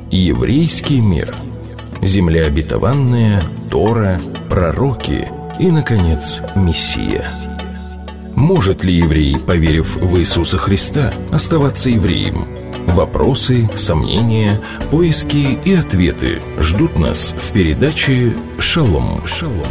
Еврейский мир. Земля обетованная, Тора, пророки и, наконец, Мессия. Может ли еврей, поверив в Иисуса Христа, оставаться евреем? Вопросы, сомнения, поиски и ответы ждут нас в передаче «Шалом».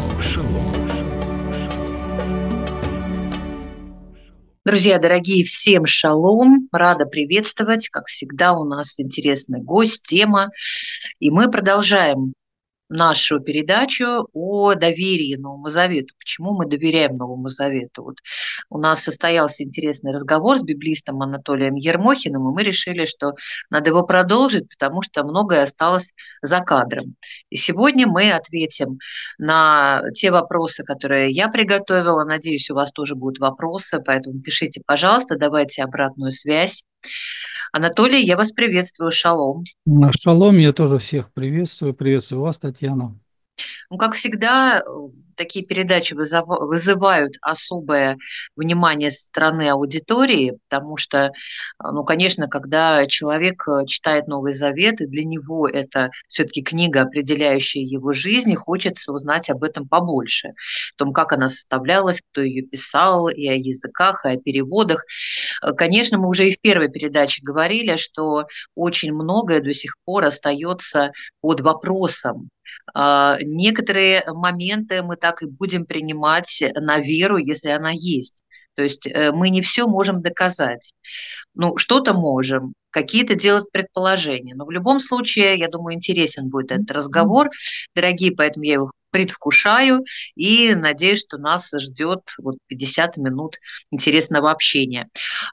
Друзья дорогие, всем шалом! Рада приветствовать. Как всегда, у нас интересный гость, тема. И мы продолжаем нашу передачу о доверии Новому Завету. Почему мы доверяем Новому Завету? Вот у нас состоялся интересный разговор с библистом Анатолием Ермохиным, и мы решили, что надо его продолжить, потому что многое осталось за кадром. И сегодня мы ответим на те вопросы, которые я приготовила. Надеюсь, у вас тоже будут вопросы, поэтому пишите, пожалуйста, давайте обратную связь. Анатолий, я вас приветствую, шалом. Шалом, я тоже всех приветствую. Приветствую вас, Татьяна. Ну, как всегда, такие передачи вызывают особое внимание со стороны аудитории, потому что, ну, конечно, когда человек читает Новый Завет, и для него это все-таки книга, определяющая его жизнь, и хочется узнать об этом побольше, о том, как она составлялась, кто ее писал, и о языках, и о переводах. Конечно, мы уже и в первой передаче говорили, что очень многое до сих пор остается под вопросом. Некоторые моменты мы так и будем принимать на веру, если она есть. То есть мы не все можем доказать. Ну, что-то можем, какие-то делать предположения. Но в любом случае, я думаю, интересен будет этот разговор, дорогие, поэтому я его предвкушаю и надеюсь, что нас ждет вот 50 минут интересного общения.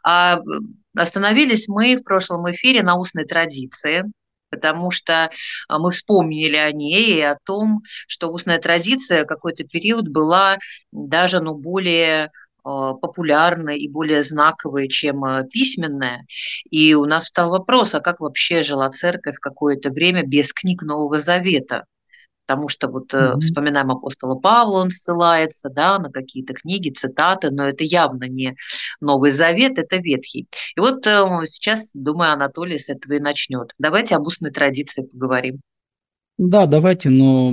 Остановились мы в прошлом эфире на устной традиции, потому что мы вспомнили о ней и о том, что устная традиция какой-то период была даже более популярной и более знаковой, чем письменная. И у нас встал вопрос, а как вообще жила церковь какое-то время без книг Нового Завета? Потому что вот вспоминаем апостола Павла, он ссылается, да, на какие-то книги, цитаты, но это явно не Новый Завет, это Ветхий. И вот сейчас, думаю, Анатолий с этого и начнет. Давайте об устной традиции поговорим. Да, давайте, но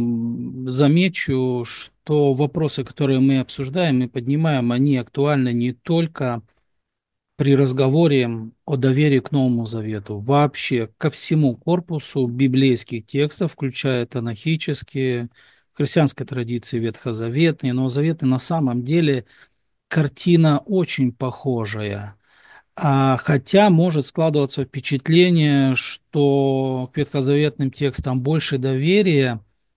замечу, что вопросы, которые мы обсуждаем и поднимаем, они актуальны не только при разговоре о доверии к Новому Завету, вообще ко всему корпусу библейских текстов, включая танахические, христианской традиции ветхозаветные, новозаветные, на самом деле картина очень похожая. Хотя может складываться впечатление, что к ветхозаветным текстам больше доверия.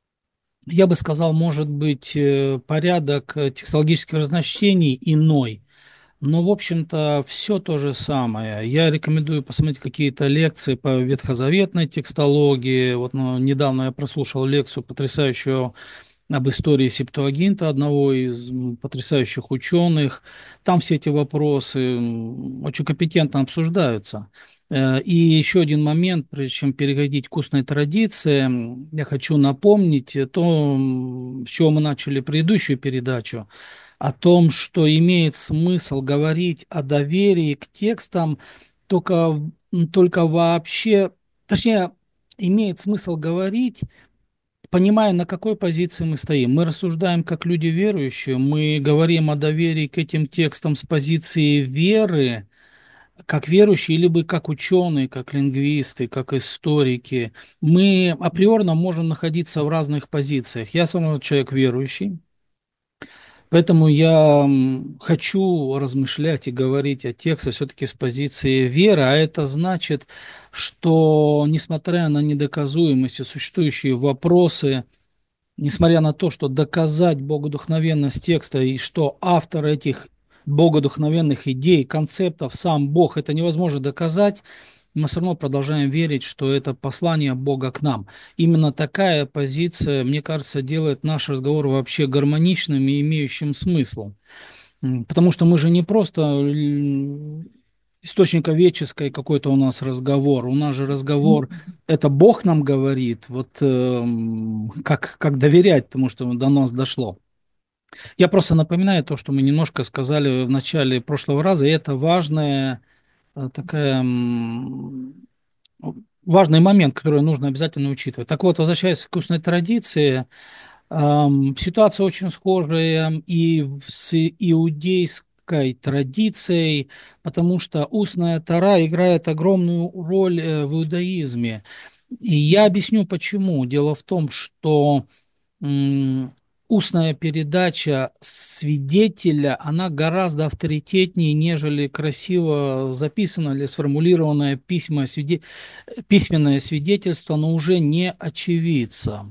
Я бы сказал, может быть, порядок текстологических разночтений иной. Но, в общем-то, все то же самое. Я рекомендую посмотреть какие-то лекции по ветхозаветной текстологии. Вот недавно я прослушал лекцию потрясающую об истории Септуагинта, одного из потрясающих ученых. Там все эти вопросы очень компетентно обсуждаются. И еще один момент, прежде чем переходить к устной традиции, я хочу напомнить то, с чего мы начали предыдущую передачу, о том, что имеет смысл говорить о доверии к текстам только вообще, точнее, имеет смысл говорить, понимая, на какой позиции мы стоим. Мы рассуждаем как люди верующие, мы говорим о доверии к этим текстам с позиции веры, как верующие, либо как ученые, как лингвисты, как историки. Мы априорно можем находиться в разных позициях. Я сам человек верующий, поэтому я хочу размышлять и говорить о тексте все-таки с позиции веры, а это значит, что несмотря на недоказуемость и существующие вопросы, несмотря на то, что доказать богодухновенность текста и что автор этих богодухновенных идей, концептов, сам Бог, это невозможно доказать, мы все равно продолжаем верить, что это послание Бога к нам. Именно такая позиция, мне кажется, делает наш разговор вообще гармоничным и имеющим смысл. Потому что мы же не просто источниковедческий какой-то у нас разговор. У нас же разговор, это Бог нам говорит, вот как доверять тому, что до нас дошло. Я просто напоминаю то, что мы немножко сказали в начале прошлого раза, и это важная такая важный момент, который нужно обязательно учитывать. Так вот, возвращаясь к устной традиции, ситуация очень схожая с иудейской традицией, потому что устная Тора играет огромную роль в иудаизме. И я объясню почему. Дело в том, что устная передача свидетеля, она гораздо авторитетнее, нежели красиво записанное или сформулированное письменное свидетельство, но уже не очевидца.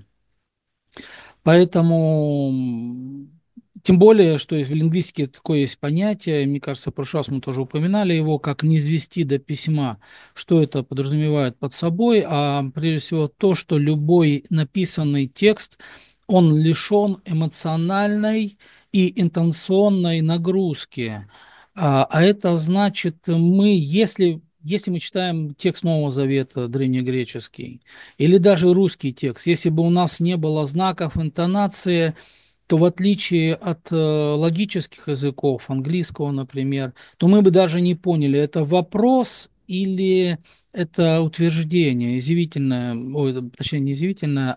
Поэтому, тем более, что в лингвистике такое есть понятие, мне кажется, в прошлый раз мы тоже упоминали его, как низвести до письма. Что это подразумевает под собой? Прежде всего то, что любой написанный текст, он лишен эмоциональной и интонационной нагрузки. Это значит, если мы читаем текст Нового Завета, древнегреческий, или даже русский текст, если бы у нас не было знаков интонации, то в отличие от логических языков, английского, например, то мы бы даже не поняли, это вопрос или это утверждение, изъявительное, точнее не изъявительное,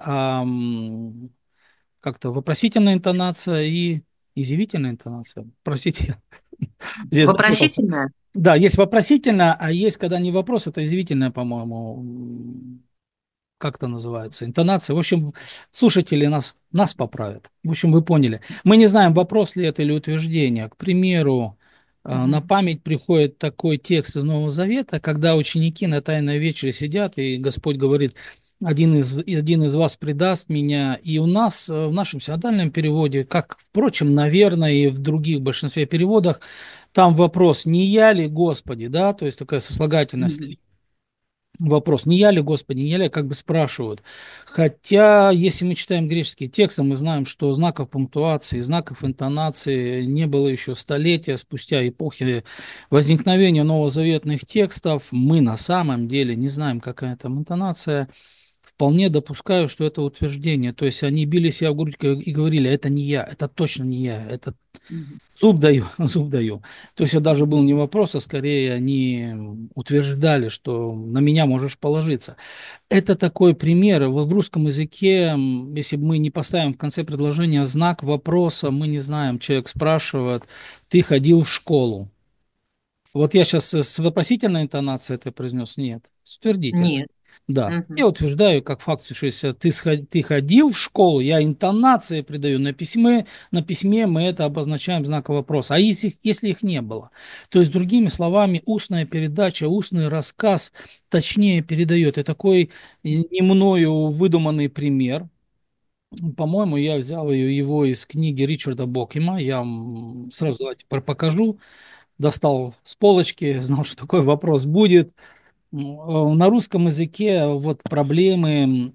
как-то вопросительная интонация и изъявительная интонация. Простите, здесь запутался. Вопросительное? Да, есть вопросительное, а есть, когда не вопрос, это извивительное, по-моему, как это называется, интонация. В общем, слушатели нас поправят. В общем, вы поняли. Мы не знаем, вопрос ли это или утверждение. К примеру, на память приходит такой текст из Нового Завета, когда ученики на Тайной вечере сидят, и Господь говорит, один из вас предаст меня. И у нас в нашем синодальном переводе, как, впрочем, наверное, и в других большинстве переводах, там вопрос, не я ли, Господи, да, то есть такая сослагательность. Вопрос, не я ли, Господи, не я ли, как бы спрашивают. Хотя, если мы читаем греческие тексты, мы знаем, что знаков пунктуации, знаков интонации не было еще столетия спустя эпохи возникновения новозаветных текстов. Мы на самом деле не знаем, какая там интонация. Вполне допускаю, что это утверждение. То есть они били себя в грудь и говорили, это не я, это точно не я, это зуб даю, зуб даю. То есть это даже был не вопрос, а скорее они утверждали, что на меня можешь положиться. Это такой пример. Вот в русском языке, если мы не поставим в конце предложения знак вопроса, мы не знаем, человек спрашивает, ты ходил в школу? Вот я сейчас с вопросительной интонацией это произнес, нет, с утвердительной. Нет. Да, я утверждаю как факт, что ты ходил в школу, я интонации придаю на письме мы это обозначаем знаком вопроса. А если их не было? То есть, другими словами, устная передача, устный рассказ точнее передает. И такой не мною выдуманный пример. По-моему, я взял его из книги Ричарда Бокема. Я вам сразу давайте покажу. Достал с полочки, знал, что такой вопрос будет. На русском языке вот проблемы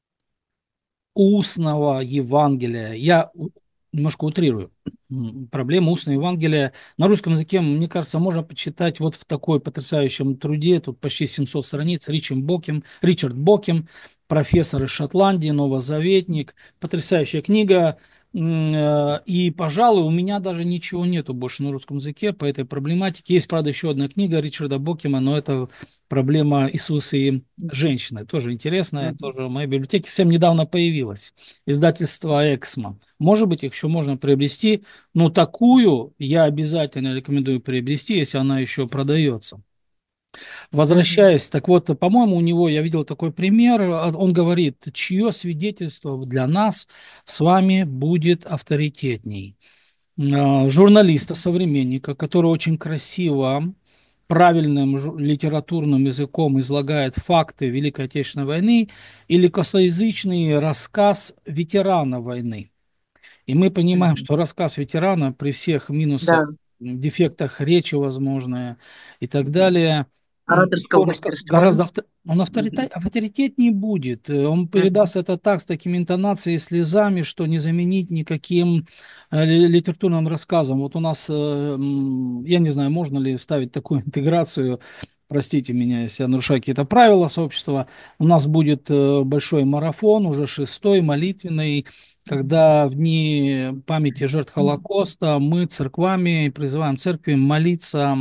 устного Евангелия. Я немножко утрирую. Проблема устного Евангелия на русском языке, мне кажется, можно почитать вот в такой потрясающем труде, тут почти 700 страниц, Ричард Бокем, профессор из Шотландии, новозаветник, потрясающая книга. И, пожалуй, у меня даже ничего нету больше на русском языке по этой проблематике. Есть, правда, еще одна книга Ричарда Бокема, но это проблема Иисуса и женщины. Тоже интересная, тоже в моей библиотеке совсем недавно появилась. Издательство «Эксмо». Может быть, их еще можно приобрести, но такую я обязательно рекомендую приобрести, если она еще продается. Возвращаясь, так вот, по-моему, у него, я видел такой пример, он говорит, чье свидетельство для нас с вами будет авторитетней. Журналиста, современника, который очень красиво, правильным литературным языком излагает факты Великой Отечественной войны, или косноязычный рассказ ветерана войны. И мы понимаем, что рассказ ветерана при всех минусах, Да. дефектах речи, возможно, и так далее, Ораторского мастерства. гораздо он авторитетнее будет. Он передаст это так, с такими интонацией и слезами, что не заменить никаким литературным рассказом. Вот у нас, я не знаю, можно ли ставить такую интеграцию, простите меня, если я нарушаю какие-то правила сообщества. У нас будет большой марафон, уже 6-й, молитвенный, когда в дни памяти жертв Холокоста мы церквами призываем церкви молиться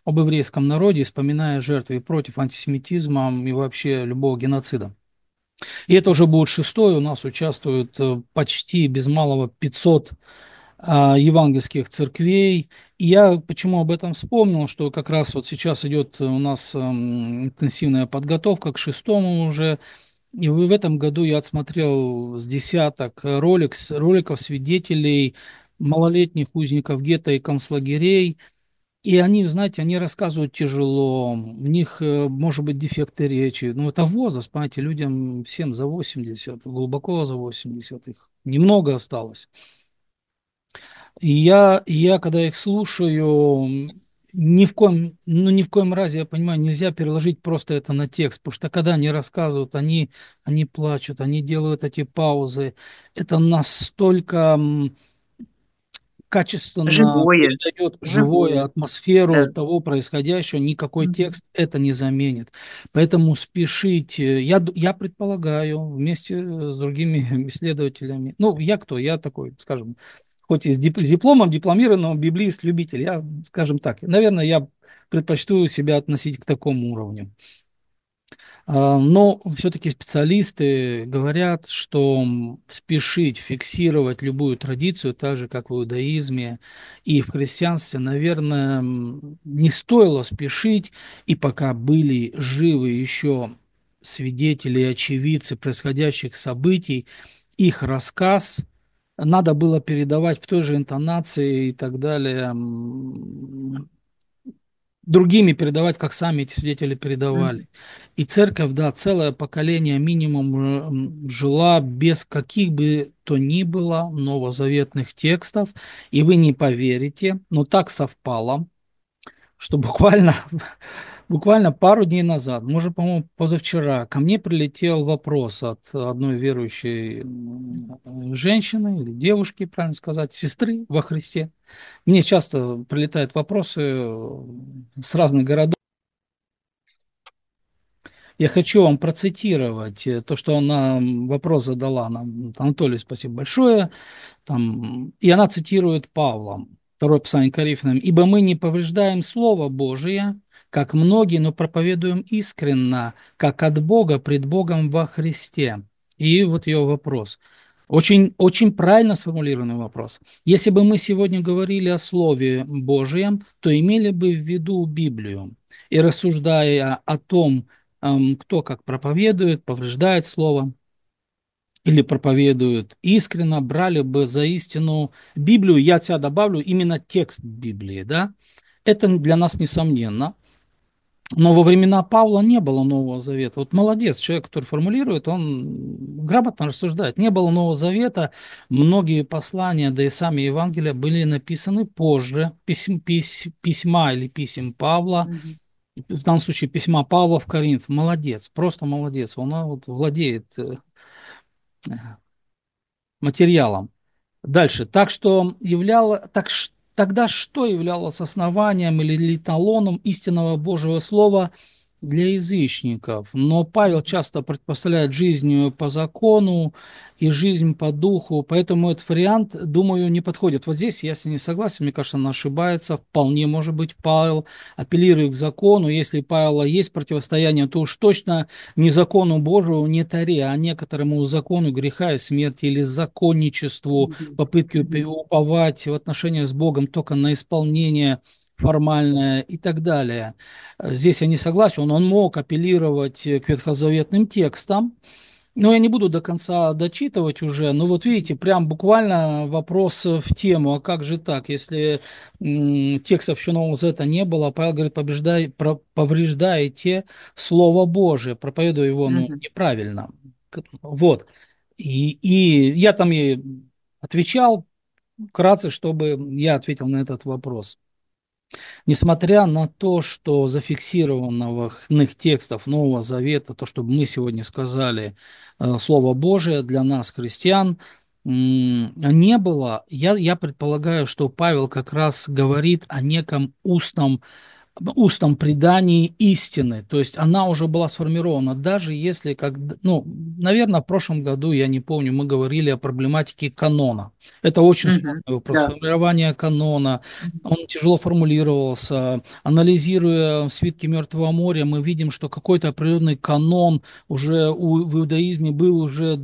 об еврейском народе, вспоминая жертвы против антисемитизма и вообще любого геноцида. И это уже будет шестой, у нас участвуют почти без малого 500 евангельских церквей. И я почему об этом вспомнил, что как раз вот сейчас идет у нас интенсивная подготовка к шестому уже. И в этом году я отсмотрел с десяток роликов свидетелей малолетних узников гетто и концлагерей. И они, знаете, они рассказывают тяжело, у них, может быть, дефекты речи. Ну, это возраст, понимаете, людям всем за 80, глубоко за 80, их немного осталось. И я, когда их слушаю, ни в коем разе, я понимаю, нельзя переложить просто это на текст, потому что когда они рассказывают, они плачут, они делают эти паузы. Это настолько качественно Живое, передает живую живое, атмосферу да. того происходящего, никакой Мгм. текст это не заменит. Поэтому спешите. Я предполагаю, вместе с другими исследователями, ну, я кто? Я такой, скажем, хоть и с дипломом дипломированного библиист-любитель, я, скажем так, наверное, я предпочту себя относить к такому уровню. Но все-таки специалисты говорят, что спешить фиксировать любую традицию, так же как в иудаизме и в христианстве, наверное, не стоило спешить, и пока были живы еще свидетели и очевидцы происходящих событий, их рассказ надо было передавать в той же интонации и так далее, другими передавать, как сами эти свидетели передавали. Мгм. И церковь, да, целое поколение минимум жила без каких бы то ни было новозаветных текстов. И вы не поверите, но так совпало, что буквально пару дней назад, может, по-моему, позавчера, ко мне прилетел вопрос от одной верующей женщины или девушки, правильно сказать, сестры во Христе. Мне часто прилетают вопросы с разных городов. Я хочу вам процитировать то, что она вопрос задала нам. Анатолий, спасибо большое. И она цитирует Павла, второе послание к Коринфянам. «Ибо мы не повреждаем Слово Божие, как многие, но проповедуем искренно, как от Бога, пред Богом во Христе». И вот ее вопрос. Очень, очень правильно сформулированный вопрос. Если бы мы сегодня говорили о Слове Божьем, то имели бы в виду Библию. И рассуждая о том, кто как проповедует, повреждает Слово, или проповедуют искренно, брали бы за истину Библию, я от себя добавлю именно текст Библии, да, это для нас несомненно. Но во времена Павла не было Нового Завета. Вот молодец, человек, который формулирует, он грамотно рассуждает. Не было Нового Завета, многие послания, да и сами Евангелия были написаны позже, письма или писем Павла, Мгм. в данном случае письма Павла в Коринф. Молодец, просто молодец, он вот владеет материалом. Дальше. Тогда что являлось основанием или эталоном истинного Божьего Слова для язычников? Но Павел часто предпоставляет жизнь по закону и жизнь по духу, поэтому этот вариант, думаю, не подходит. Вот здесь я с ней не согласен, мне кажется, она ошибается. Вполне может быть, Павел апеллирует к закону. Если у Павла есть противостояние, то уж точно не закону Божию, не Торе, а некоторому закону греха и смерти или законничеству, Мгм. попытки Мгм. уповать в отношениях с Богом только на исполнение формальное и так далее. Здесь я не согласен, он мог апеллировать к ветхозаветным текстам, но я не буду до конца дочитывать уже, но вот видите, прям буквально вопрос в тему, а как же так, если текстов еще Нового Завета не было, Павел говорит, повреждаете Слово Божие, проповедуя его Мгм. неправильно. Вот. И я там ей отвечал вкратце, чтобы я ответил на этот вопрос. Несмотря на то, что зафиксированных текстов Нового Завета, то, что мы сегодня сказали, Слово Божие для нас, христиан, не было, я предполагаю, что Павел как раз говорит о неком устном предании истины, то есть она уже была сформирована, даже если, как, ну, наверное, в прошлом году, я не помню, мы говорили о проблематике канона. Это очень Мгм. сложный вопрос. Да. Формирование канона, Мгм. он тяжело формулировался. Анализируя свитки Мертвого моря, мы видим, что какой-то определенный канон уже в иудаизме был уже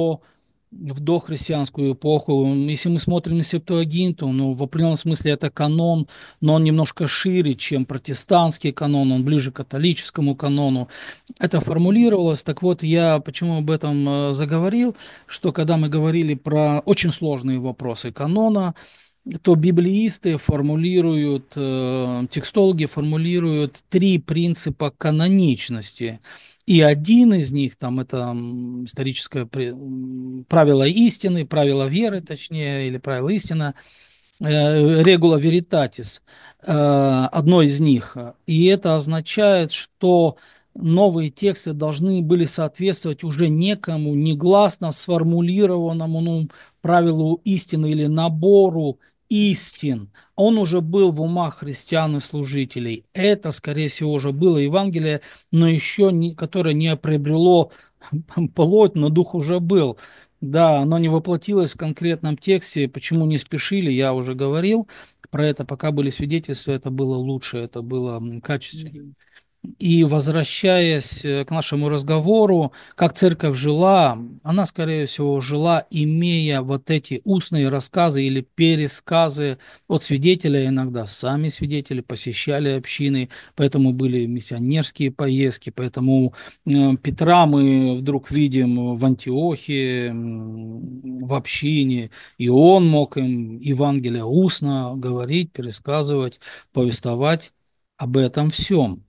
в дохристианскую эпоху. Если мы смотрим на Септуагинту, ну, в определенном смысле это канон, но он немножко шире, чем протестантский канон, он ближе к католическому канону. Это формулировалось. Так вот, я почему об этом заговорил, что когда мы говорили про очень сложные вопросы канона, то библеисты формулируют, текстологи формулируют три принципа каноничности. И один из них, там, это историческое правило истины, правило веры, точнее, или правило истины, регула веритатис, одно из них. И это означает, что новые тексты должны были соответствовать уже некому негласно сформулированному, ну, правилу истины или набору истин. Он уже был в умах христиан и служителей. Это, скорее всего, уже было Евангелие, но еще не, которое не приобрело плоть, но дух уже был. Да, оно не воплотилось в конкретном тексте. Почему не спешили, я уже говорил про это. Пока были свидетельства, это было лучше, это было качественнее. Мгм. И возвращаясь к нашему разговору, как церковь жила, она, скорее всего, жила, имея вот эти устные рассказы или пересказы от свидетеля, иногда сами свидетели посещали общины, поэтому были миссионерские поездки, поэтому Петра мы вдруг видим в Антиохии, в общине, и он мог им Евангелие устно говорить, пересказывать, повествовать об этом всем.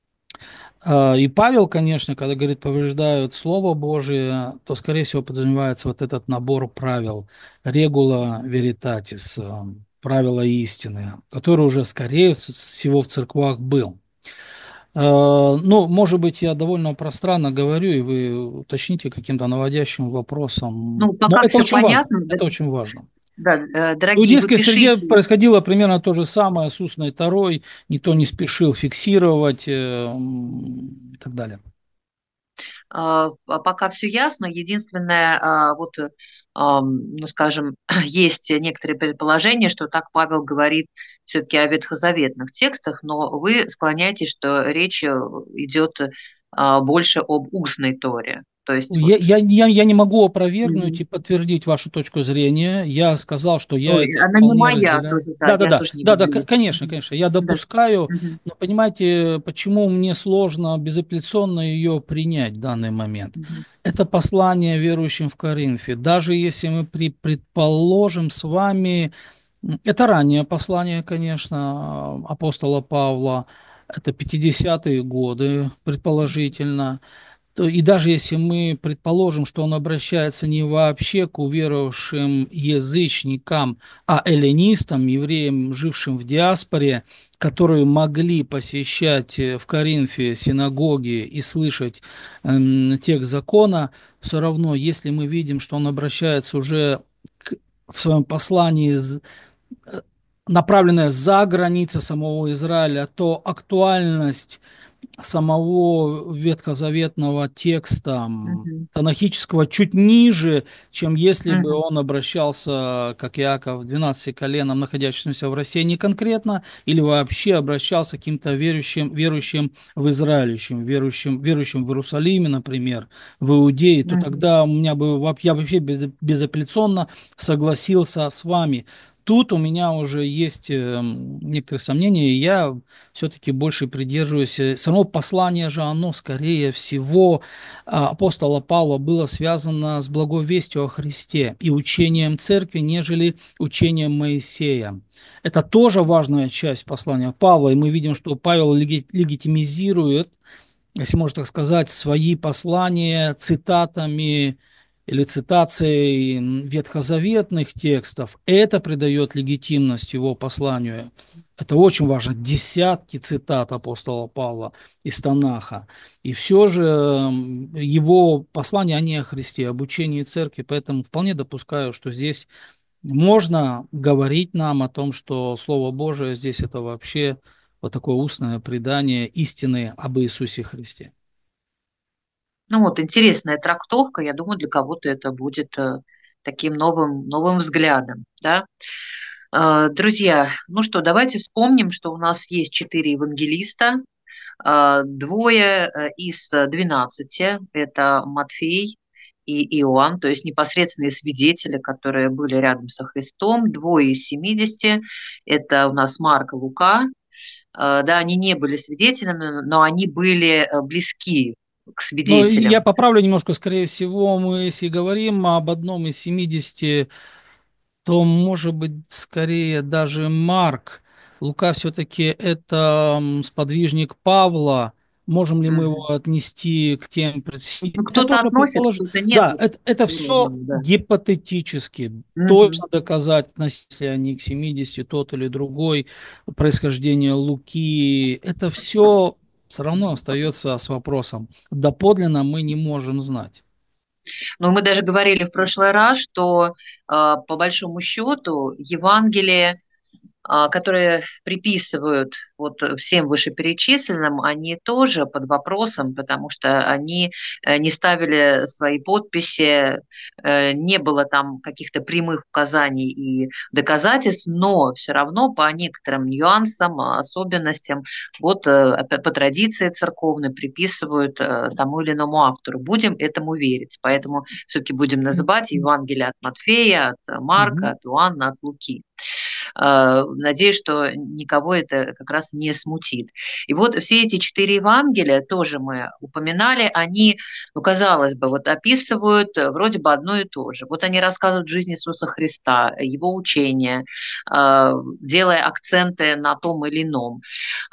И Павел, конечно, когда говорит, повреждают Слово Божие, то, скорее всего, подразумевается вот этот набор правил, регула веритатис, правила истины, который уже, скорее всего, в церквах был. Ну, может быть, я довольно пространно говорю, и вы уточните каким-то наводящим вопросом. Ну, Но пока это все очень важно, понятно. это очень важно. Да, В дорогие, вы иудейской среде пишите. происходило примерно то же самое с устной Торой, никто не спешил фиксировать и так далее. Пока все ясно. Единственное, вот, ну, скажем, есть некоторые предположения, что так Павел говорит все-таки о ветхозаветных текстах, но вы склоняетесь, что речь идет больше об устной Торе. То есть вот. Я не могу опровергнуть Мгм. и подтвердить вашу точку зрения. Я сказал, что я Ой, это она не вполне моя разделяю. тоже, да, Да, да, я да, тоже не да, да, люблю. конечно, Мгм. конечно, я Да. допускаю, Мгм. но понимаете, почему мне сложно безапелляционно ее принять в данный момент? Мгм. Это послание верующим в Коринфе. Даже если мы предположим с вами, это раннее послание, конечно, апостола Павла, это 50-е годы, предположительно. И даже если мы предположим, что он обращается не вообще к уверовавшим язычникам, а эллинистам, евреям, жившим в диаспоре, которые могли посещать в Коринфе синагоги и слышать текст закона, все равно, если мы видим, что он обращается уже в своем послании э, направленное за границы самого Израиля, то актуальность самого ветхозаветного текста Мгм. танахического чуть ниже, чем если бы Мгм. он обращался, как Иаков, 12 коленам, находящимся в России, не конкретно, или вообще обращался к каким-то верующим в Израиле, верующим в Иерусалиме, например, в Иудее, то Мгм. тогда я вообще безапелляционно согласился с вами. Тут у меня уже есть некоторые сомнения, и я все-таки больше придерживаюсь. Само послание же, оно, скорее всего, апостола Павла было связано с благой вестью о Христе и учением церкви, нежели учением Моисея. Это тоже важная часть послания Павла, и мы видим, что Павел легитимизирует, если можно так сказать, свои послания цитатами или цитацией ветхозаветных текстов. Это придает легитимность его посланию. Это очень важно. Десятки цитат апостола Павла из Танаха. И все же его послания, они о Христе, об учении церкви. Поэтому вполне допускаю, что здесь можно говорить нам о том, что Слово Божие здесь это вообще вот такое устное предание истины об Иисусе Христе. Ну вот, интересная трактовка, я думаю, для кого-то это будет таким новым взглядом, да. Друзья, ну что, давайте вспомним, что у нас есть 4 евангелиста, двое из 12, это Матфей и Иоанн, то есть непосредственные свидетели, которые были рядом со Христом, двое из 70, это у нас Марк и Лука. Да, они не были свидетелями, но они были близки к Но я свидетелям. поправлю немножко, скорее всего, мы, если говорим об одном из 70, то, может быть, скорее даже Марк. Лука все-таки это сподвижник Павла. Можем ли мы его Мгм. отнести к тем... Ну, Это кто-то тоже относит, предположение. кто-то нет. Да, Вот это такого все рода, да. гипотетически. Мгм. Точно доказать, относятся ли они к 70, тот или другой, происхождение Луки. Это все равно остается с вопросом. Доподлинно мы не можем знать. Но мы даже говорили в прошлый раз, что по большому счету Евангелие, которые приписывают вот всем вышеперечисленным, они тоже под вопросом, потому что они не ставили свои подписи, не было там каких-то прямых указаний и доказательств, но все равно по некоторым нюансам, особенностям, вот по традиции церковной приписывают тому или иному автору. Будем этому верить, поэтому все-таки будем называть Евангелие от Матфея, от Марка, Мгм. от Иоанна, от Луки. Надеюсь, что никого это как раз не смутит. И вот все эти 4 Евангелия, тоже мы упоминали, они, ну, казалось бы, вот описывают вроде бы одно и то же. Вот они рассказывают жизнь Иисуса Христа, его учение, делая акценты на том или ином.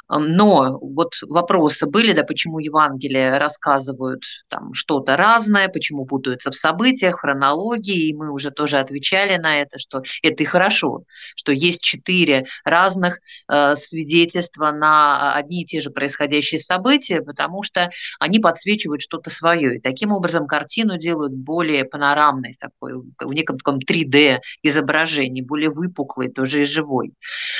Но вот вопросы были, да, почему Евангелия рассказывают там что-то разное, почему путаются в событиях, хронологии, и мы уже тоже отвечали на это, что это и хорошо, что есть 4 разных свидетельства на одни и те же происходящие события, потому что они подсвечивают что-то свое, и таким образом картину делают более панорамной, такой, в неком таком 3D изображении, более выпуклой, тоже и живой.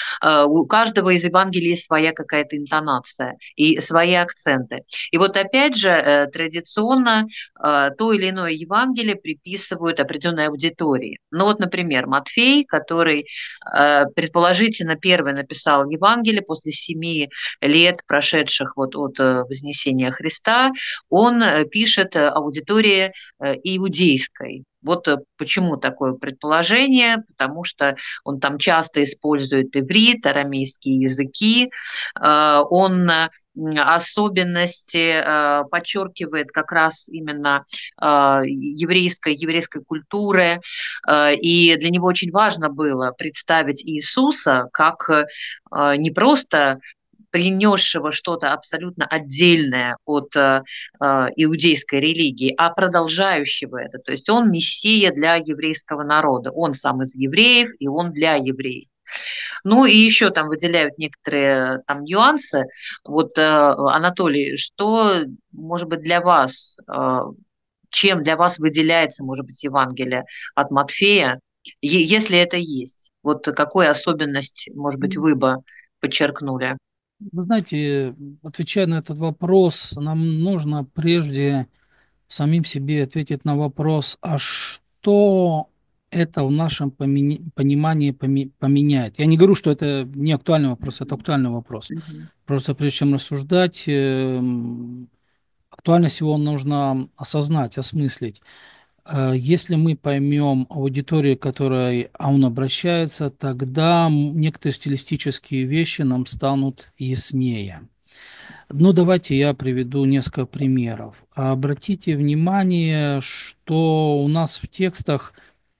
У каждого из Евангелий есть своя какая-то интонация и свои акценты. И вот опять же, традиционно то или иное Евангелие приписывают определенной аудитории. Ну вот, например, Матфей, который предположительно первый написал Евангелие после 7 лет, прошедших вот от Вознесения Христа, он пишет аудитории иудейской. Вот почему такое предположение, потому что он там часто использует иврит, арамейские языки, он особенности подчеркивает как раз именно еврейской культуры, и для него очень важно было представить Иисуса как не просто принесшего что-то абсолютно отдельное от иудейской религии, а продолжающего это. То есть он мессия для еврейского народа. Он сам из евреев, и он для евреев. Ну и еще там выделяют некоторые там нюансы. Вот, Анатолий, что, может быть, для вас, чем для вас выделяется, может быть, Евангелие от Матфея, если это есть? Вот какую особенность, может быть, вы бы подчеркнули? Вы знаете, отвечая на этот вопрос, нам нужно прежде самим себе ответить на вопрос, а что это в нашем понимании поменяет? Я не говорю, что это не актуальный вопрос, это актуальный вопрос. Мгм. Просто прежде чем рассуждать, актуальность его нужно осознать, осмыслить. Если мы поймем аудиторию, к которой он обращается, тогда некоторые стилистические вещи нам станут яснее. Ну, давайте я приведу несколько примеров. Обратите внимание, что у нас в текстах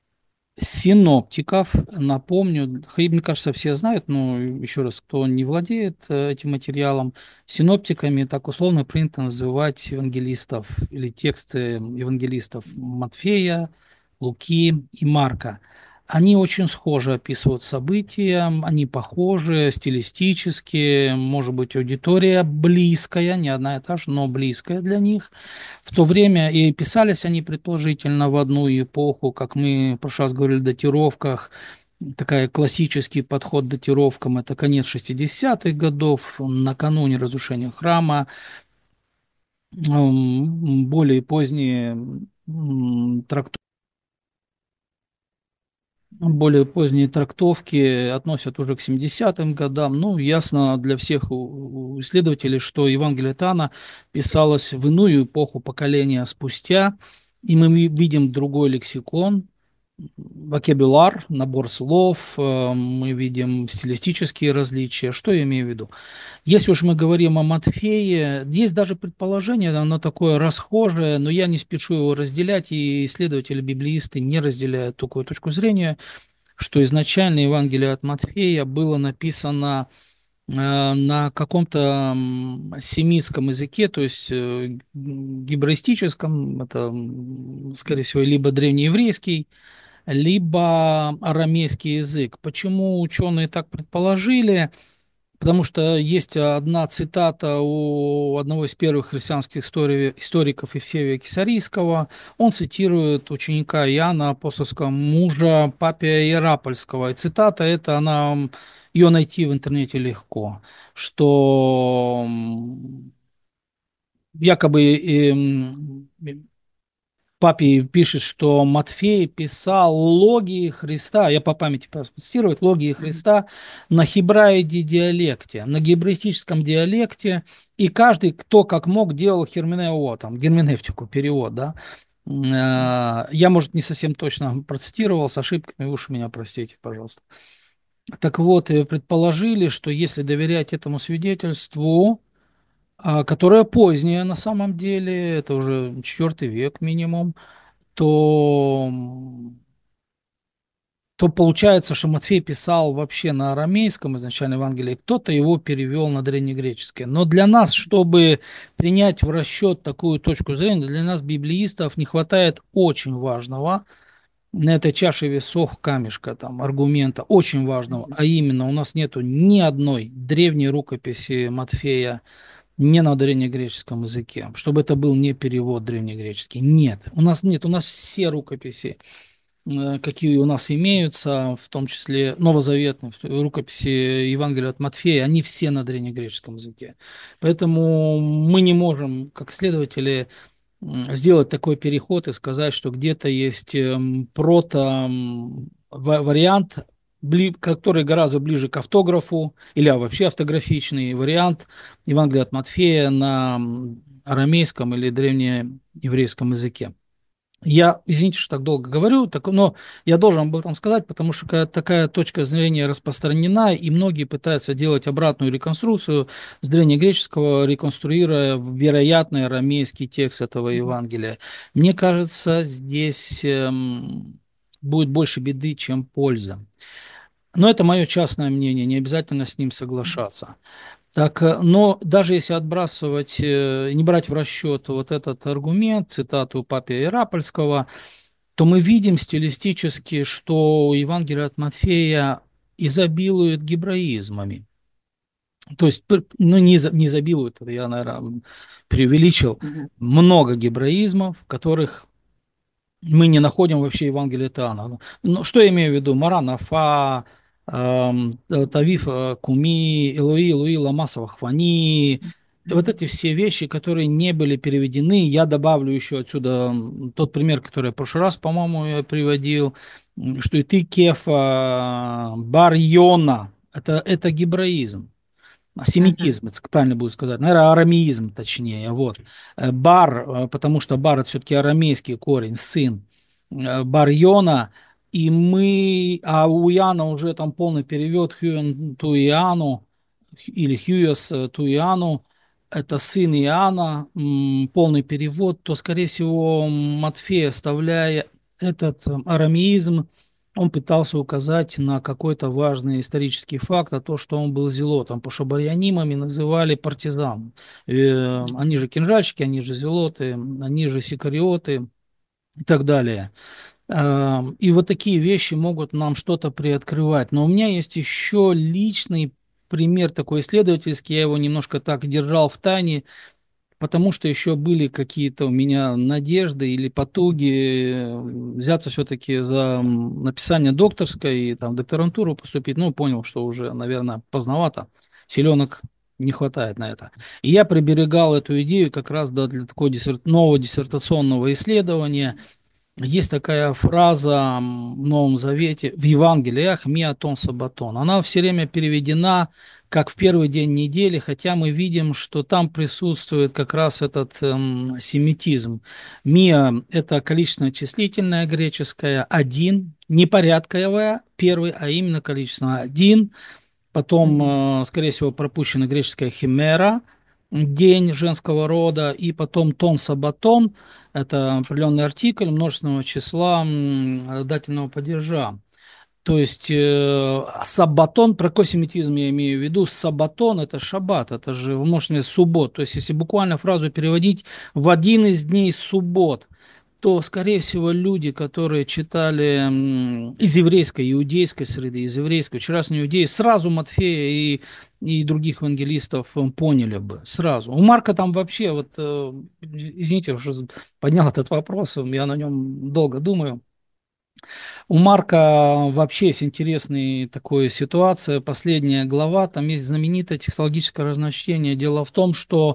синоптиков, напомню, мне кажется, все знают, но еще раз, кто не владеет этим материалом, синоптиками так условно принято называть евангелистов или тексты евангелистов Матфея, Луки и Марка. Они очень схоже описывают события, они похожи стилистически, может быть, аудитория близкая, не одна и та же, но близкая для них. В то время и писались они предположительно в одну эпоху, как мы в прошлый раз говорили о датировках, такой классический подход к датировкам – это конец 60-х годов, накануне разрушения храма. более поздние трактовки. Более поздние трактовки относят уже к 70-м годам. Ну, ясно для всех у исследователей, что Евангелие от Иоанна писалось в иную эпоху, поколения спустя, и мы видим другой лексикон, вокабуляр, набор слов, мы видим стилистические различия. Что я имею в виду? Если уж мы говорим о Матфее, есть даже предположение, оно такое расхожее, но я не спешу его разделять, и исследователи-библеисты не разделяют такую точку зрения, что изначально Евангелие от Матфея было написано на каком-то семитском языке, то есть гибраистическом, это, скорее всего, либо древнееврейский, либо арамейский язык. Почему ученые так предположили? Потому что есть одна цитата у одного из первых христианских историков Евсевия Кесарийского. Он цитирует ученика Иоанна Апостольского, мужа Папия Иерапольского. И цитата эта, ее найти в интернете легко, что якобы Папе пишет, что Матфей писал логии Христа, я по памяти процитирую, логии Христа на хебраиде диалекте, на гебраистическом диалекте, и каждый, кто как мог, делал херменео, там, герменевтику, перевод, да. Я, может, не совсем точно процитировал, с ошибками, вы уж меня простите, пожалуйста. Так вот, предположили, что если доверять этому свидетельству, которое позднее на самом деле, это уже IV век минимум, то, то получается, что Матфей писал вообще на арамейском изначально Евангелие, кто-то его перевел на древнегреческое. Но для нас, чтобы принять в расчет такую точку зрения, для нас, библеистов, не хватает очень важного на этой чаше весов камешка, там, аргумента, очень важного, а именно у нас нету ни одной древней рукописи Матфея не на древнегреческом языке, чтобы это был не перевод древнегреческий. Нет, у нас все рукописи, какие у нас имеются, в том числе новозаветные рукописи Евангелия от Матфея, они все на древнегреческом языке. Поэтому мы не можем, как исследователи, сделать такой переход и сказать, что где-то есть вариант, который гораздо ближе к автографу, или вообще автографичный вариант Евангелия от Матфея на арамейском или древнееврейском языке. Я, извините, что так долго говорю, но я должен об этом сказать, потому что такая точка зрения распространена, и многие пытаются делать обратную реконструкцию с древнегреческого, реконструируя вероятный арамейский текст этого Евангелия. Мне кажется, здесь будет больше беды, чем пользы. Но это мое частное мнение, не обязательно с ним соглашаться. Так, но даже если отбрасывать, не брать в расчет вот этот аргумент, цитату Папия Иерапольского, то мы видим стилистически, что Евангелие от Матфея изобилует гебраизмами. То есть, ну, не изобилует, это я, наверное, преувеличил, много гебраизмов, которых мы не находим вообще Евангелие от Иоанна. Ну, что я имею в виду? Маранафа, Тавиф Куми, Элои, Элои, Ламасова Хвани. Вот эти все вещи, которые не были переведены, я добавлю еще отсюда тот пример, который я в прошлый раз, по-моему, я приводил, что и ты, Кефа, Бар Йона, это гебраизм. Семитизм, это правильно будет сказать, наверное, арамеизм точнее, вот. Бар, потому что бар это все-таки арамейский корень, сын, бар Йона, а у Иоанна уже там полный перевод Хьюен ту Иоанну, или Хьюес ту Иоанну, это сын Иоанна, полный перевод, то, скорее всего, Матфей, оставляя этот арамеизм, он пытался указать на какой-то важный исторический факт, то, что он был зелотом, потому что барьянимами называли партизан. Они же кинжальщики, они же зелоты, они же сикариоты и так далее. И вот такие вещи могут нам что-то приоткрывать. Но у меня есть еще личный пример такой исследовательский, я его немножко так держал в тайне, потому что еще были какие-то у меня надежды или потуги взяться все-таки за написание докторской и там в докторантуру поступить. Ну, понял, что уже, наверное, поздновато. Селенок Не хватает на это. И я приберегал эту идею как раз для такого нового диссертационного исследования. Есть такая фраза в Новом Завете, в Евангелиях «миатон сабатон». Она все время переведена как в первый день недели, хотя мы видим, что там присутствует как раз этот семитизм. Миа – это количественно-числительное греческое, один, не порядковое, первый, а именно количественно один. Потом, скорее всего, пропущена греческая химера, день женского рода, и потом тон сабатон, это определенный артикль множественного числа дательного падежа. То есть саббатон, про косемитизм я имею в виду, саббатон это шаббат, это же множественное суббот. То есть если буквально фразу переводить в один из дней суббот, то, скорее всего, люди, которые читали из еврейской, иудейской среды, из еврейской, вчерашней иудеи, сразу Матфея и других евангелистов поняли бы, сразу. У Марка там вообще, вот, извините, что поднял этот вопрос, я на нем долго думаю. У Марка вообще есть интересная такая ситуация. Последняя глава, там есть знаменитое текстологическое разночтение. Дело в том, что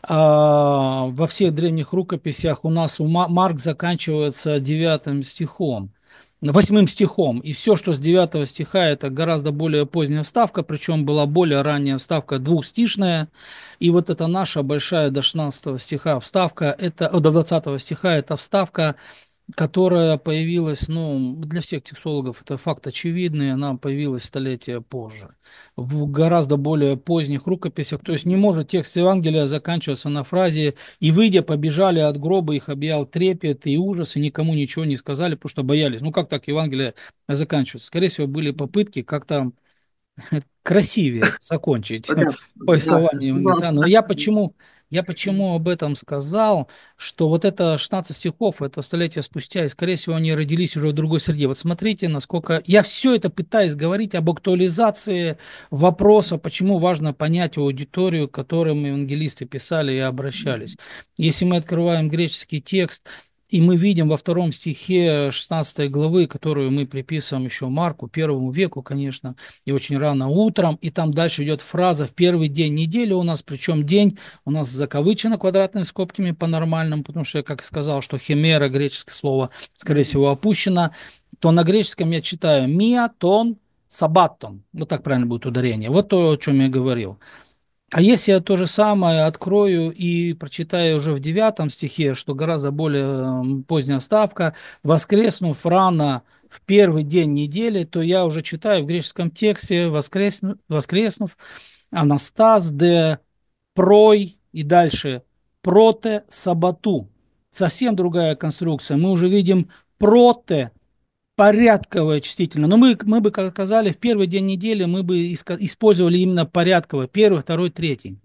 во всех древних рукописях у нас Марк заканчивается 9 стихом. 8 стихом. И все, что с 9 стиха, это гораздо более поздняя вставка, причем была более ранняя вставка двухстишная. И вот это наша большая до 16 стиха вставка, это, до 20 стиха, это вставка, которая появилась, ну, для всех текстологов это факт очевидный, она появилась столетия позже, в гораздо более поздних рукописях. То есть не может текст Евангелия заканчиваться на фразе «и, выйдя, побежали от гроба, их объял трепет и ужас, и никому ничего не сказали, потому что боялись». Ну, как так Евангелие заканчивается? Скорее всего, были попытки как-то красивее закончить Да, да, повествование. Да, но согласна. я почему об этом сказал, что вот это 16 стихов, это столетия спустя, и, скорее всего, они родились уже в другой среде. Вот смотрите, насколько... Я все это пытаюсь говорить об актуализации вопроса, почему важно понять аудиторию, к которым евангелисты писали и обращались. Если мы открываем греческий текст, и мы видим во 2 стихе 16 главы, которую мы приписываем еще Марку, 1 веку, конечно, и очень рано утром, и там дальше идет фраза «в первый день недели» у нас, причем день у нас закавычено квадратными скобками по-нормальному, потому что я как сказал, что химера, греческое слово, скорее всего, опущено, то на греческом я читаю «миа тон саббатон», вот так правильно будет ударение, вот то, о чем я говорил. А если я то же самое открою и прочитаю уже в 9 стихе, что гораздо более поздняя вставка, воскреснув рано в первый день недели, то я уже читаю в греческом тексте воскреснув Анастас де прой и дальше проте сабату. Совсем другая конструкция. Мы уже видим проте порядковое числительное. Но мы бы, как сказали, в первый день недели мы бы использовали именно порядковое. Первый, второй, третий.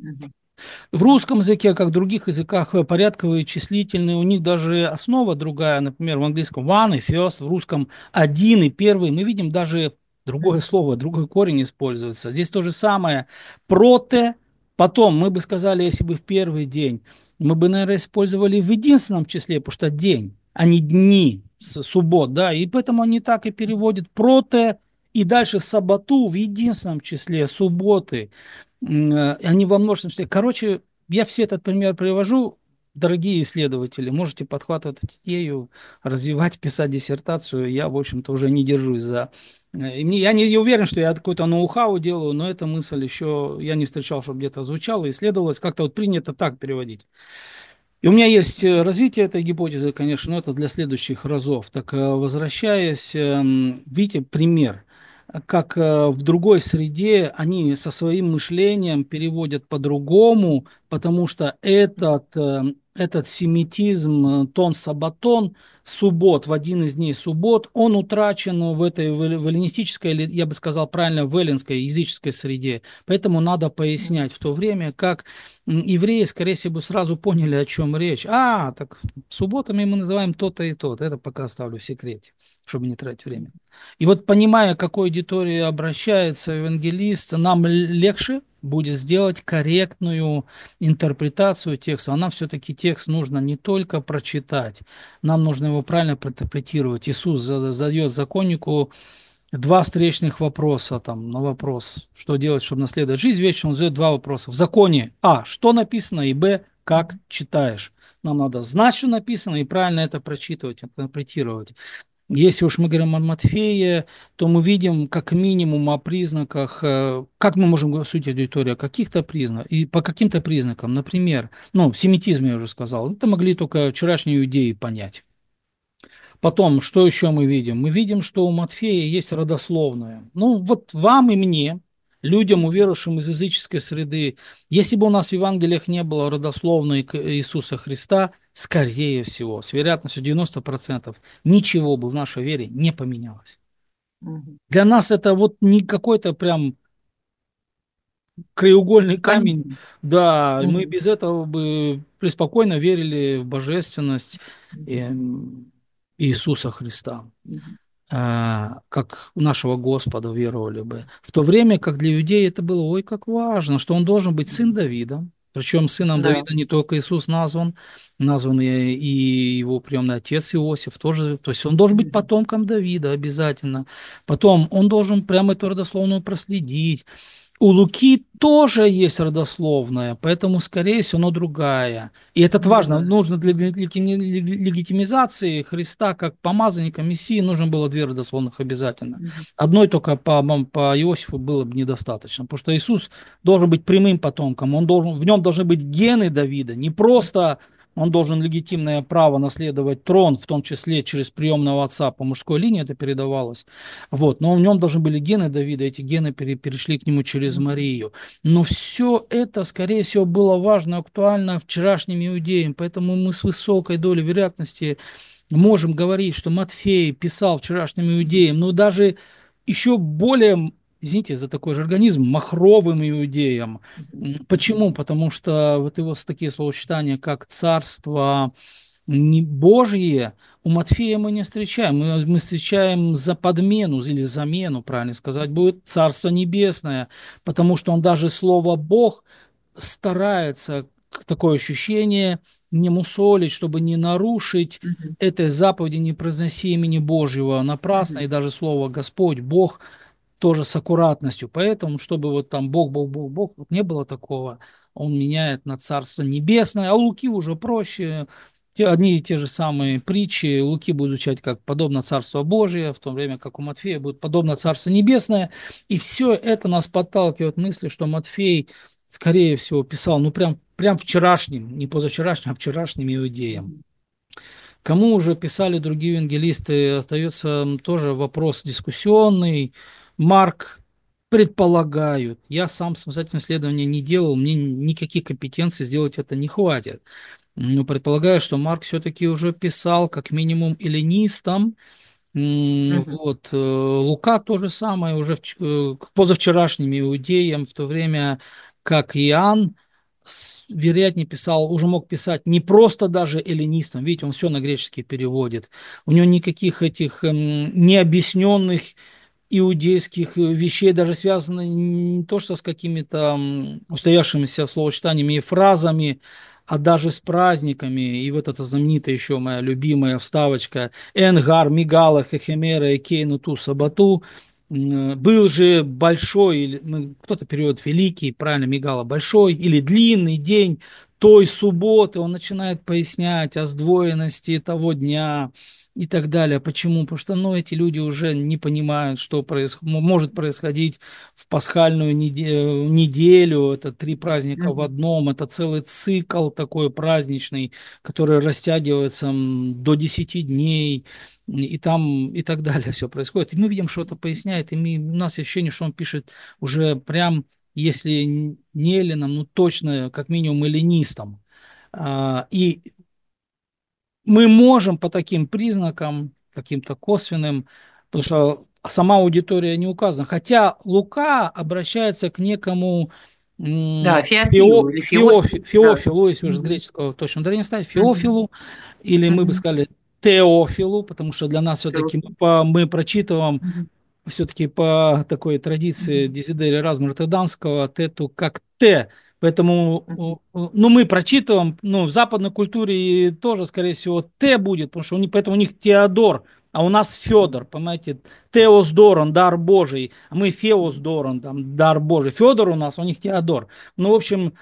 В русском языке, как в других языках, порядковые числительные, у них даже основа другая. Например, в английском one и first, в русском один и первый. Мы видим даже другое слово, другой корень используется. Здесь то же самое. Проте, потом мы бы сказали, если бы в первый день, мы бы, наверное, использовали в единственном числе, потому что день, а не дни, суббот, да, и поэтому они так и переводят проте, и дальше сабату в единственном числе, субботы. Они во множественном числе. Короче, я все этот пример привожу, дорогие исследователи, можете подхватывать эту идею, развивать, писать диссертацию. Я, в общем-то, уже не держусь за... Я не уверен, что я какой-то ноу-хау делаю, но эта мысль еще я не встречал, чтобы где-то звучала, исследовалась. Как-то вот принято так переводить. И у меня есть развитие этой гипотезы, конечно, но это для следующих разов. Так, возвращаясь, видите, пример, как в другой среде они со своим мышлением переводят по-другому, потому что этот семитизм, тон сабатон, суббот, в один из дней суббот, он утрачен в этой в эллинистической, или я бы сказал правильно, в эллинской языческой среде. Поэтому надо пояснять в то время, как евреи, скорее всего, сразу поняли, о чем речь. Так субботами мы называем то-то и то. Это пока оставлю в секрете, чтобы не тратить время. И вот понимая, к какой аудитории обращается евангелист, нам легче будет сделать корректную интерпретацию текста. А нам все-таки текст нужно не только прочитать, нам нужно его правильно проинтерпретировать. Иисус задает законнику два встречных вопроса там на вопрос, что делать, чтобы наследовать жизнь вечную, он задает два вопроса. В законе А, что написано, и Б, как читаешь. Нам надо знать, что написано, и правильно это прочитывать, интерпретировать. Если уж мы говорим о Матфея, то мы видим как минимум о признаках, как мы можем судить аудиторию, о каких-то признаках, и по каким-то признакам, например, ну, семитизм я уже сказал, это могли только вчерашние иудеи понять. Потом, что еще мы видим? Мы видим, что у Матфея есть родословная. Ну, вот вам и мне, людям, уверовавшим из языческой среды, если бы у нас в Евангелиях не было родословной Иисуса Христа, скорее всего, с вероятностью 90%, ничего бы в нашей вере не поменялось. Для нас это вот не какой-то прям краеугольный камень, да, мы без этого бы преспокойно верили в божественность Иисуса Христа, как нашего Господа веровали бы. В то время как для иудеев это было, ой, как важно, что он должен быть сын Давида, причем сыном Давида не только Иисус назван и его приемный отец Иосиф тоже, то есть он должен быть потомком Давида обязательно. Потом он должен прямо эту родословную проследить. У Луки тоже есть родословная, поэтому, скорее всего, оно другая. И это важно. Нужно для легитимизации Христа как помазанника Мессии нужно было две родословных обязательно. Одной только по Иосифу было бы недостаточно, потому что Иисус должен быть прямым потомком. В нем должны быть гены Давида, не просто он должен легитимное право наследовать трон, в том числе через приемного отца по мужской линии это передавалось. Вот. Но в нем должны были гены Давида, эти гены перешли к нему через Марию. Но все это, скорее всего, было важно, актуально вчерашним иудеям, поэтому мы с высокой долей вероятности можем говорить, что Матфей писал вчерашним иудеям, но даже еще более, извините за такой же организм, махровым иудеям. Почему? Потому что вот его такие словосочетания, как царство не Божье, у Матфея мы не встречаем. Мы встречаем за подмену или замену, правильно сказать, будет Царство Небесное, потому что он даже слово «Бог» старается, такое ощущение, не мусолить, чтобы не нарушить этой заповеди «Не произноси имени Божьего» напрасно, и даже слово «Господь», «Бог» тоже с аккуратностью. Поэтому, чтобы вот там Бог, Бог, Бог, Бог, вот не было такого, он меняет на Царство Небесное, а у Луки уже проще, одни и те же самые притчи, у Луки будут звучать как подобно Царство Божие, в то время как у Матфея будет подобно Царство Небесное, и все это нас подталкивает к мысли, что Матфей, скорее всего, писал, ну, прям вчерашним, не позавчерашним, а вчерашним иудеям. Кому уже писали другие евангелисты, остается тоже вопрос дискуссионный. Марк предполагают, я сам самостоятельное исследование не делал, мне никаких компетенций сделать это не хватит. Но предполагаю, что Марк все-таки уже писал как минимум эллинистам. Вот. Лука то же самое, уже к позавчерашним иудеям, в то время как Иоанн, вероятнее, писал, уже мог писать не просто даже эллинистам, видите, он все на греческий переводит. У него никаких этих необъясненных иудейских вещей, даже связаны не то что с какими-то устоявшимися словосочетаниями и фразами, а даже с праздниками. И вот эта знаменитая еще моя любимая вставочка «Энгар, Мигала, Хехемера, Экейну, Ту, Сабату». Был же большой, кто-то переводит великий, правильно, Мигала, большой или длинный день той субботы. Он начинает пояснять о сдвоенности того дня и так далее. Почему? Потому что эти люди уже не понимают, что может происходить в пасхальную неделю. Это 3 праздника в одном. Это целый цикл такой праздничный, который растягивается до 10 дней. И там и так далее все происходит. И мы видим, что это поясняет. И у нас ощущение, что он пишет уже прям, если не эллинам, ну точно, как минимум, эллинистам. И мы можем по таким признакам, каким-то косвенным, потому что сама аудитория не указана. Хотя Лука обращается к некому Феофилу, или Феофилу, если уже с греческого точно ударение ставить, Феофилу, или мы бы сказали Теофилу, потому что для нас все-таки мы прочитываем все-таки по такой традиции Дезидерия Эразма Роттердамского тету как Т. Поэтому мы прочитываем, в западной культуре тоже, скорее всего, Т будет, потому что поэтому у них Теодор А у нас Федор, понимаете, Теос Дорон, дар Божий, а мы Феос Дорон, там, дар Божий. Федор у нас, у них Теодор. Ну, в общем,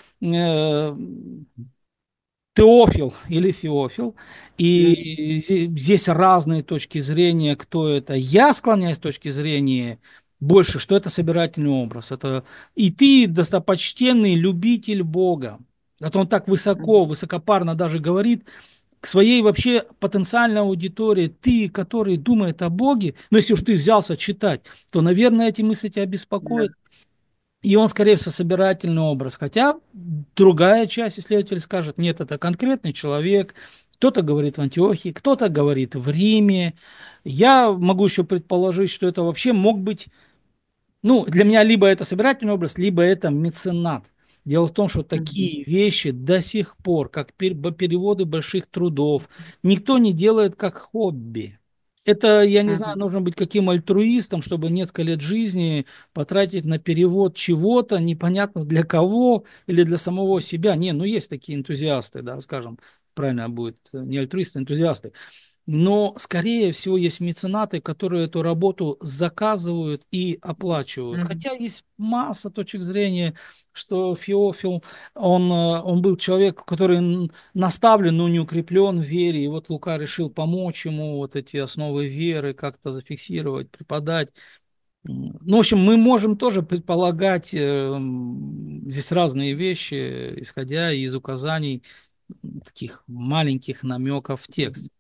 Теофил или Феофил. И здесь разные точки зрения, кто это. Я склоняюсь с точки зрения больше, что это собирательный образ. Это и ты, достопочтенный любитель Бога. Это он так высоко, высокопарно даже говорит к своей вообще потенциальной аудитории. Ты, который думает о Боге, ну, если уж ты взялся читать, то, наверное, эти мысли тебя Да. беспокоят. И он, скорее всего, собирательный образ. Хотя другая часть исследователей скажет, нет, это конкретный человек. Кто-то говорит в Антиохии, кто-то говорит в Риме. Я могу еще предположить, что это вообще мог быть, ну, для меня либо это собирательный образ, либо это меценат. Дело в том, что Мгм. такие вещи до сих пор, как переводы больших трудов, никто не делает как хобби. Это, я не знаю, Мгм. нужно быть каким альтруистом, чтобы несколько лет жизни потратить на перевод чего-то, непонятно для кого или для самого себя. Не, ну есть такие энтузиасты, да, скажем, правильно будет, не альтруисты, а энтузиасты. Но, скорее всего, есть меценаты, которые эту работу заказывают и оплачивают. Мгм. Хотя есть масса точек зрения, что Феофил, он был человек, который наставлен, но не укреплен в вере. И вот Лука решил помочь ему вот эти основы веры как-то зафиксировать, преподать. Ну, в общем, мы можем тоже предполагать здесь разные вещи, исходя из указаний таких маленьких намеков в текст.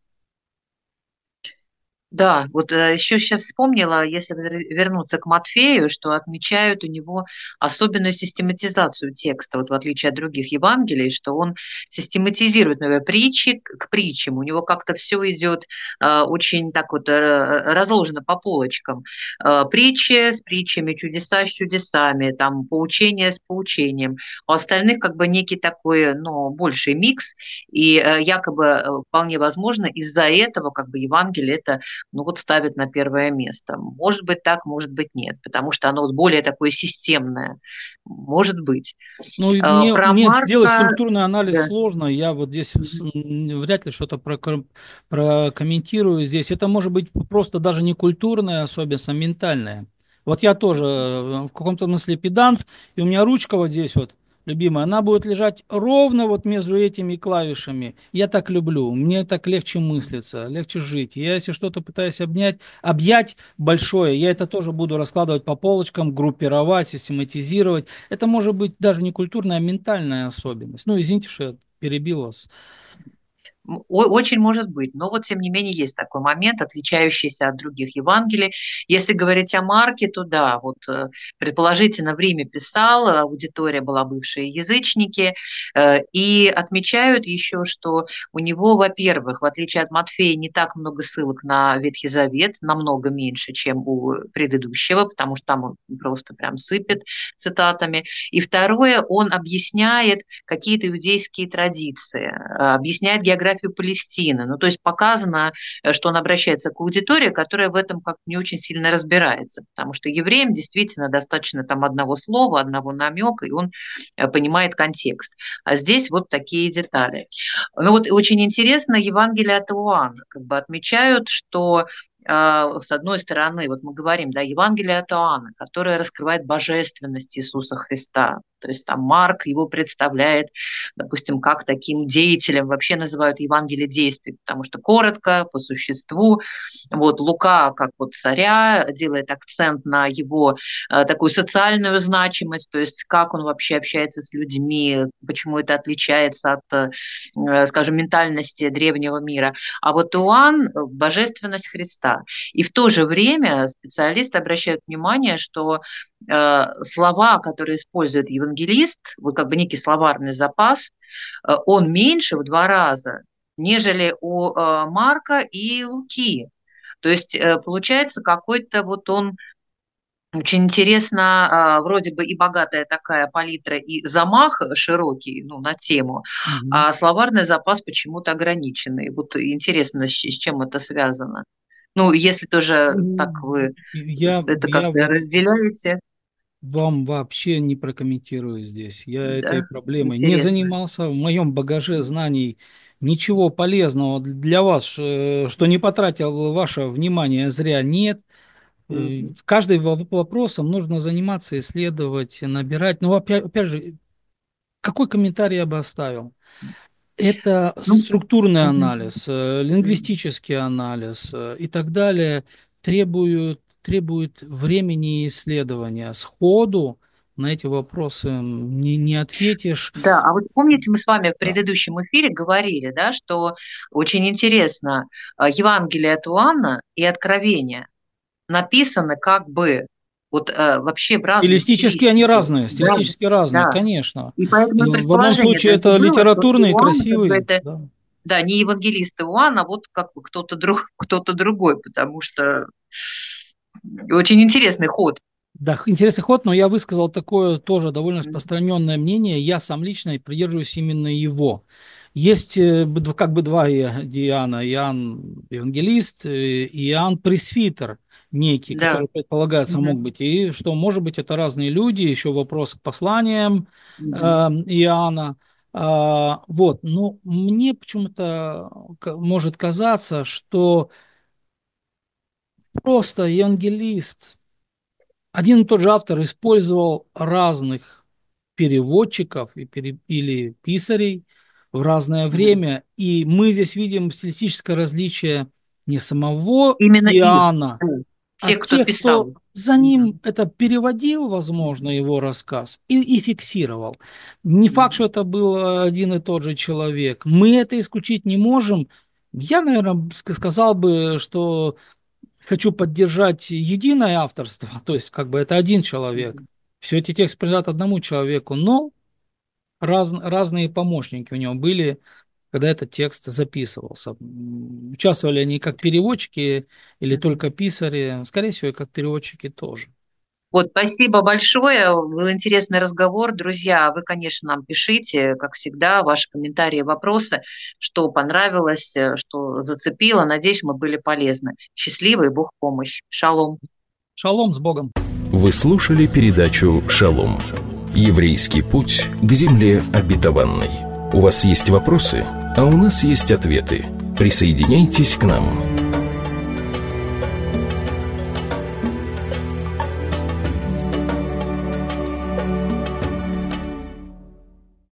Да, вот еще сейчас вспомнила, если вернуться к Матфею, что отмечают у него особенную систематизацию текста, вот в отличие от других Евангелий, что он систематизирует, например, притчи к притчам. У него как-то все идет очень так вот разложено по полочкам. Притчи с притчами, чудеса с чудесами, там поучение с поучением. У остальных как бы некий такой, ну, больший микс, и якобы вполне возможно из-за этого как бы Евангелие это ну вот ставит на первое место. Может быть так, может быть нет, потому что оно вот более такое системное. Может быть. Ну, и мне, Про мне сделать Марка, структурный анализ да. сложно. Я вот здесь Мгм. вряд ли что-то прокомментирую здесь. Это может быть просто даже не культурная особенность, а ментальная. Вот я тоже в каком-то смысле педант, и у меня ручка вот здесь вот, любимая, она будет лежать ровно вот между этими клавишами. Я так люблю, мне так легче мыслиться, легче жить. Я если что-то пытаюсь объять большое, я это тоже буду раскладывать по полочкам, группировать, систематизировать. Это может быть даже не культурная, а ментальная особенность. Ну, извините, что я перебил вас. Очень может быть, но вот тем не менее есть такой момент, отличающийся от других Евангелий. Если говорить о Марке, то да, вот предположительно в Риме писал, аудитория была бывшие язычники, и отмечают еще, что у него, во-первых, в отличие от Матфея, не так много ссылок на Ветхий Завет, намного меньше, чем у предыдущего, потому что там он просто прям сыпет цитатами. И второе, он объясняет какие-то иудейские традиции, объясняет географию Палестины. Ну, то есть показано, что он обращается к аудитории, которая в этом как не очень сильно разбирается, потому что евреям действительно достаточно там одного слова, одного намека, и он понимает контекст. А здесь вот такие детали. Ну вот очень интересно, Евангелие от Иоанна как бы отмечают, что с одной стороны, вот мы говорим, да, Евангелие от Иоанна, которое раскрывает божественность Иисуса Христа. То есть там Марк его представляет, допустим, как таким деятелем, вообще называют Евангелие действий, потому что коротко, по существу. Вот Лука, как вот царя, делает акцент на его такую социальную значимость, то есть как он вообще общается с людьми, почему это отличается от, скажем, ментальности древнего мира. А вот Иоанн – божественность Христа. И в то же время специалисты обращают внимание, что слова, которые использует евангелист, вот как бы некий словарный запас, он меньше в 2 раза, нежели у Марка и Луки. То есть получается какой-то вот он очень интересно, вроде бы и богатая такая палитра, и замах широкий, ну, на тему, Мгм. а словарный запас почему-то ограниченный. Вот интересно, с чем это связано. Ну, если тоже так вы это Я как-то вот разделяете, вам вообще не прокомментирую здесь. Я этой да, проблемой не интересно. занимался. В моем багаже знаний ничего полезного для вас, что не потратил ваше внимание зря, нет. Каждым вопросом нужно заниматься, исследовать, набирать. Но опять же, какой комментарий я бы оставил? Это структурный анализ, лингвистический анализ и так далее требует времени и исследования. Сходу на эти вопросы не ответишь. Да, а вот помните, мы с вами в Да. предыдущем эфире говорили, да, что очень интересно, Евангелие от Иоанна и Откровение написаны как бы вот вообще в разной Стилистически они разные, Да, да. конечно. И поэтому В одном предположение случае даже это было, что литературный, Иоанн как бы красивый. это, Да. да, не евангелист Иоанн, а вот как бы кто-то другой, потому что очень интересный ход. Да, интересный ход, но я высказал такое тоже довольно распространенное мнение. Я сам лично придерживаюсь именно его. Есть как бы два Иоанна. Иоанн Евангелист, и Иоанн Пресвитер некий, Да. который предполагается мог быть. И что, может быть, это разные люди. Еще вопрос к посланиям Иоанна. Вот. Но мне почему-то может казаться, что просто евангелист, один и тот же автор использовал разных переводчиков или писарей в разное время, и мы здесь видим стилистическое различие не самого Именно их, Иоанна, а те, кто тех, кто писал. за ним это переводил, возможно, его рассказ и фиксировал. Не факт, что это был один и тот же человек. Мы это исключить не можем. Я, наверное, сказал бы, что хочу поддержать единое авторство, то есть как бы это один человек. Все эти тексты принадлежат одному человеку, но разные помощники у него были, когда этот текст записывался. Участвовали они как переводчики или только писари, скорее всего, и как переводчики тоже. Вот, спасибо большое, был интересный разговор. Друзья, вы, конечно, нам пишите, как всегда, ваши комментарии, вопросы, что понравилось, что зацепило. Надеюсь, мы были полезны. Счастливо и Бог в помощь. Шалом. Шалом, с Богом. Вы слушали передачу «Шалом». Еврейский путь к земле обетованной. У вас есть вопросы, а у нас есть ответы. Присоединяйтесь к нам.